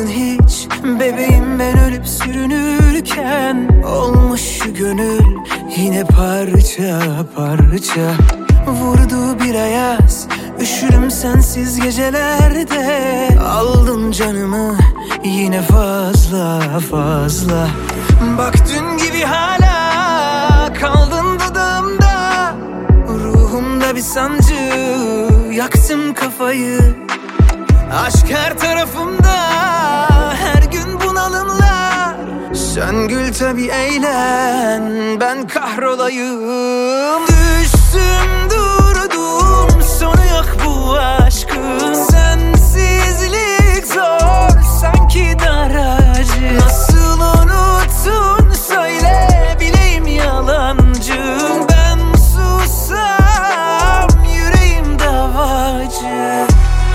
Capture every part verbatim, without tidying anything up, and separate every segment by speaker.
Speaker 1: mıydın hiç bebeğim, ben ölüp sürünürken? Olmuş şu gönül yine parça parça. Vurdu bir ayaz, üşürüm sensiz gecelerde. Aldın canımı yine fazla fazla. Bak dün gibi hala kaldın dudağımda. Ruhumda bir sancı, yaktım kafayı. Aşk her tarafımda, her gün bunalımlar. Sen gül tabi eğlen, ben kahrolayım. Düştüm durdum, sonu yok bu aşkın. Sensizlik zor, sanki dar ağacı. Nasıl unuttun söyle, bileyim yalancı. Ben sussam yüreğim davacı.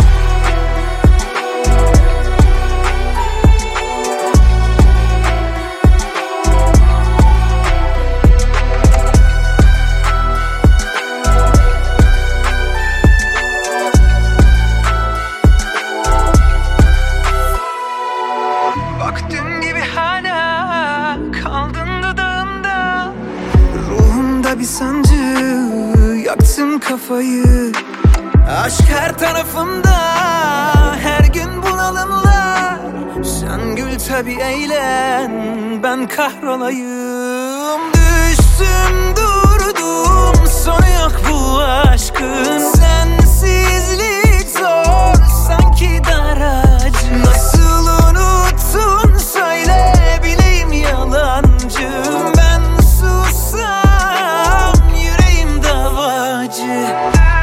Speaker 1: Bir sancı, yaktım kafayı. Aşk her tarafımda, her gün bunalımlar. Sen gül tabi eğlen, ben kahrolayım. Düştüm durdum, sonu yok bu aşkın. Sensizlik zor, sanki dar ağacı. Nasıl unuttun söyle, bileyim yalancı. Ben sussam yüreğim davacı.